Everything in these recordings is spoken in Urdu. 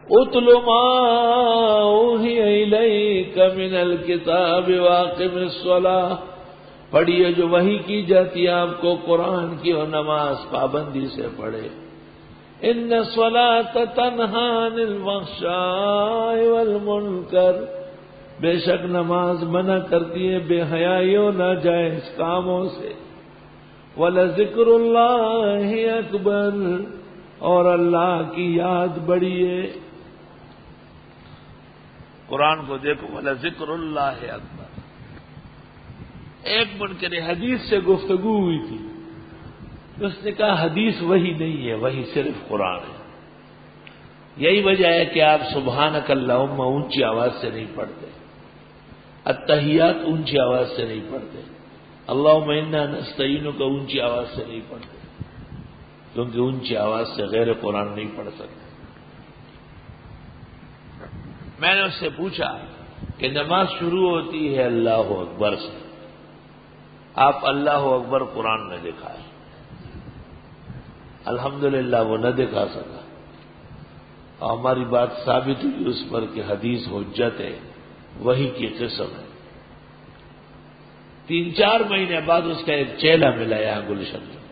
اتل ما اوحی الیک من الکتاب واقم الصلاۃ، پڑھیے جو وحی کی جاتی ہے آپ کو قرآن کی، اور نماز پابندی سے پڑھے۔ ان الصلاۃ تنہی عن الفحشاء والمنکر، بے شک نماز منع کرتی ہے بے حیائی و ناجائز کاموں سے۔ وَلَذِكْرُ اللَّهِ أَكْبَرُ، اور اللہ کی یاد بڑی ہے۔ قرآن کو دیکھو، وَلَذِكْرُ اللَّهِ أَكْبَرُ۔ ایک منکر حدیث سے گفتگو ہوئی تھی، اس نے کہا حدیث وہی نہیں ہے، وہی صرف قرآن ہے۔ یہی وجہ ہے کہ آپ سبحانک اللہم اونچی آواز سے نہیں پڑھتے، التحیات اونچی آواز سے نہیں پڑھتے، اللہم انا نستعینک اونچی آواز سے نہیں پڑھتے، کیونکہ اونچی آواز سے غیر قرآن نہیں پڑھ سکتے۔ میں نے اس سے پوچھا کہ نماز شروع ہوتی ہے اللہ اکبر سے، آپ اللہ اکبر قرآن میں دکھائے۔ الحمدللہ وہ نہ دکھا سکا، اور ہماری بات ثابت ہوئی اس پر کہ حدیث حجت ہے، وحی کی قسم ہے۔ 3-4 مہینے بعد اس کا ایک چیلا ملا یہاں گلشن میں،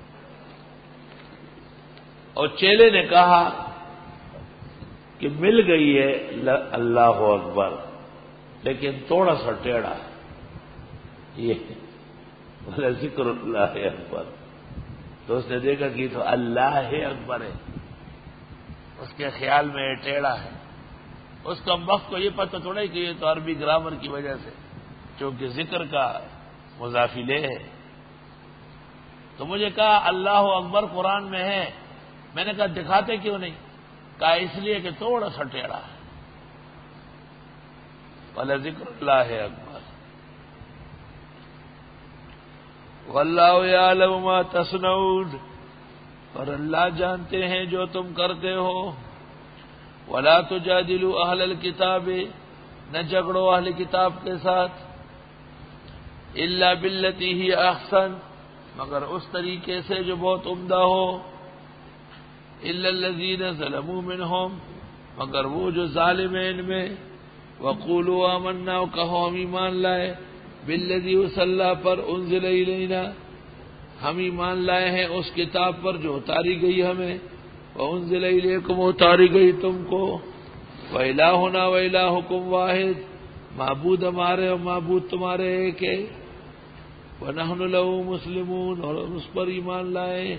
اور چیلے نے کہا کہ مل گئی ہے اللہ اکبر، لیکن تھوڑا سا ٹیڑھا ہے، یہ بولے ذکر اللہ اکبر۔ تو اس نے دیکھا کہ تو اللہ اکبر ہے، اس کے خیال میں یہ ٹیڑھا ہے۔ اس کا وقت کو یہ پتہ تھوڑا کہ یہ تو عربی گرامر کی وجہ سے، چونکہ ذکر کا مضاف الیہ ہے۔ تو مجھے کہا اللہ اکبر قرآن میں ہے، میں نے کہا دکھاتے کیوں نہیں؟ کہا اس لیے کہ تھوڑا سا ٹیڑھا ہے۔ بولے ذکر اللہ اکبر۔ واللہ یعلم ما تصنعون، اور اللہ جانتے ہیں جو تم کرتے ہو۔ ولا تجادلوا اہل الکتاب، نہ جھگڑو اہل کتاب کے ساتھ، الا باللتی ہی احسن، مگر اس طریقے سے جو بہت عمدہ ہو، الا الذین ظلموا منہم، مگر وہ جو ظالم ہیں ان میں، وقولوا آمنا، کہو ہم ایمان لائے، بالذی اس اللہ پر انزل الینا، ہم ایمان لائے ہیں اس کتاب پر جو اتاری گئی ہمیں، وانزل الیکم، اتاری گئی تم کو، والہنا والہکم واحد، معبود ہمارے اور معبود تمہارے ایک ہے، ونحن له مسلمون، اور ہم اس پر ایمان لائے۔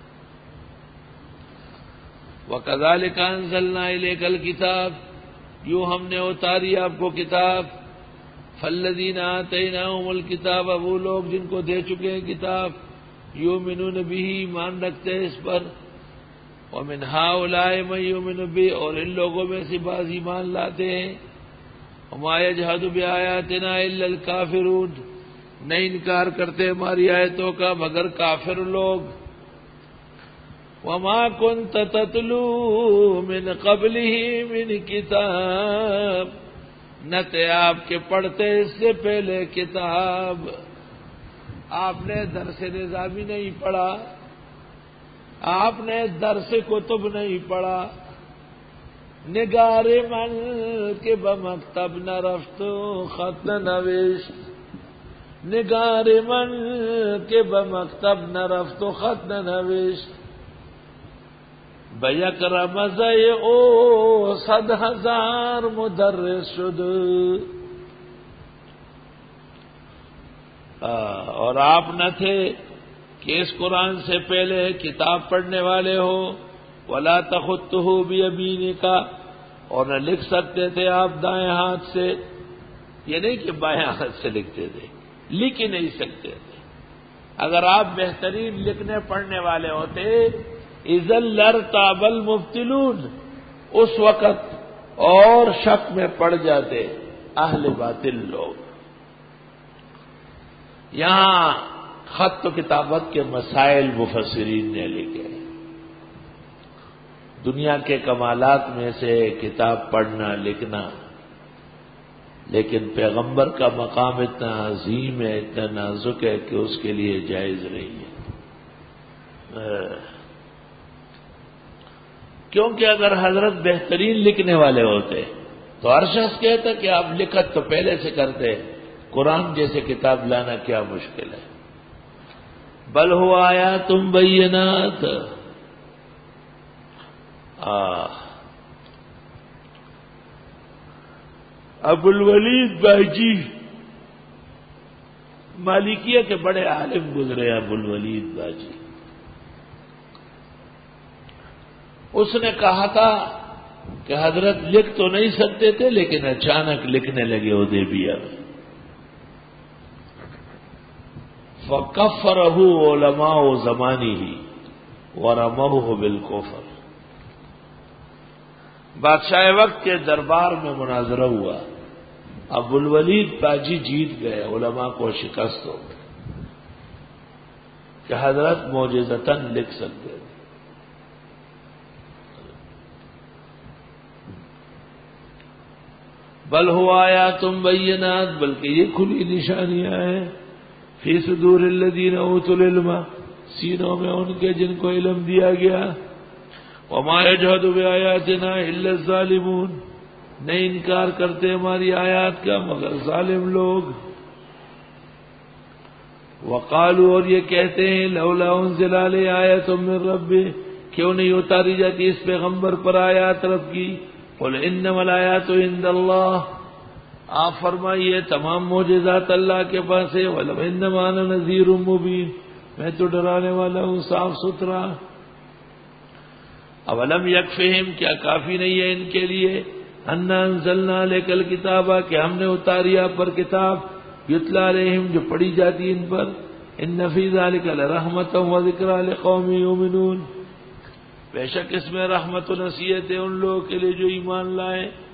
وَكَذَلِكَ أَنزَلْنَا إِلَيْكَ الْكِتَابَ، یوں ہم نے اتاری آپ کو کتاب، فَالَّذِينَ آتَيْنَاهُمُ الْكِتَابَ، وہ لوگ جن کو دے چکے ہیں کتاب، یؤمنون بِهِ، ایمان رکھتے ہیں اس پر، وَمِنْ هَؤُلَاءِ مَن يُؤْمِنُ بِهِ، اور ان لوگوں میں سے بعض ایمان لاتے ہیں، وَمَا يَجْحَدُ بِآيَاتِنَا إِلَّا الْكَافِرُونَ، نہیں انکار کرتے ہماری آیتوں کا مگر کافر لوگ۔ وَمَا كُنْتَ تَتْلُو مِنْ قَبْلِهِ مِنْ كِتَابٍ، نہ تھے آپ کے پڑھتے اس سے پہلے کتاب، آپ نے درس نظامی نہیں پڑھا، آپ نے درس کتب نہیں پڑھا، نگار من کے بمکتب نہ رفت خط نہ نوشت، نگار من کے بمکتب نہ رفت خط نہ نوشت، بیکرم زی او 100,000 مدرس شد، اور آپ نہ تھے کہ اس قرآن سے پہلے کتاب پڑھنے والے ہو، ولا تخطہ بیمینک، اور نہ لکھ سکتے تھے آپ دائیں ہاتھ سے، یہ نہیں کہ بائیں ہاتھ سے لکھتے تھے، لکھ ہی نہیں سکتے تھے۔ اگر آپ بہترین لکھنے پڑھنے والے ہوتے، اذا لارتاب المبطلون، اس وقت اور شک میں پڑ جاتے اہل باطل لوگ۔ یہاں خط و کتابت کے مسائل مفسرین نے لکھے، دنیا کے کمالات میں سے کتاب پڑھنا لکھنا، لیکن پیغمبر کا مقام اتنا عظیم ہے، اتنا نازک ہے کہ اس کے لیے جائز نہیں ہے۔ کیونکہ اگر حضرت بہترین لکھنے والے ہوتے تو ہر شخص کہتا کہ آپ لکھت تو پہلے سے کرتے، قرآن جیسے کتاب لانا کیا مشکل ہے۔ بل ہوا آیات بینات۔ ابو الولید باجی مالکیہ کے بڑے عالم گزرے، ابو الولید باجی، اس نے کہا تھا کہ حضرت لکھ تو نہیں سکتے تھے لیکن اچانک لکھنے لگے حدیبیہ میں۔ فکفرہ علماء زمانہ ورموہ بالکفر۔ بادشاہ وقت کے دربار میں مناظرہ ہوا، ابو الولید باجی جیت گئے، علماء کو شکست ہو گئی کہ حضرت معجزتاً لکھ سکتے تھے۔ بل ہوا آیات بینات، بلکہ یہ کھلی نشانیاں ہیں، فی صدور الذین اوتوا العلم، سینوں میں ان کے جن کو علم دیا گیا، وما یجحد بآیاتنا الا الظالمون، نہیں انکار کرتے ہماری آیات کا مگر ظالم لوگ۔ وقالوا، اور یہ کہتے ہیں، لولا انزل علیہ آیۃ من ربہ، کیوں نہیں اتاری جاتی اس پیغمبر پر آیات رب کی؟ قل انما الآیات عند اللہ، آپ فرمائیے تمام معجزات اللہ کے پاس ہے، انما انا نذیر مبین، میں تو ڈرانے والا ہوں صاف ستھرا۔ اولم یکفہم، کیا کافی نہیں ہے ان کے لیے، انا انزلنا الیک الکتاب، کہ ہم نے اتاری آپ پر کتاب، یتلی علیہم، جو پڑھی جاتی ان پر، ان فی ذلک لرحمۃ وذکری لقوم یؤمنون، بے شک اس میں رحمت و نصیحت ہے ان لوگوں کے لیے جو ایمان لائیں۔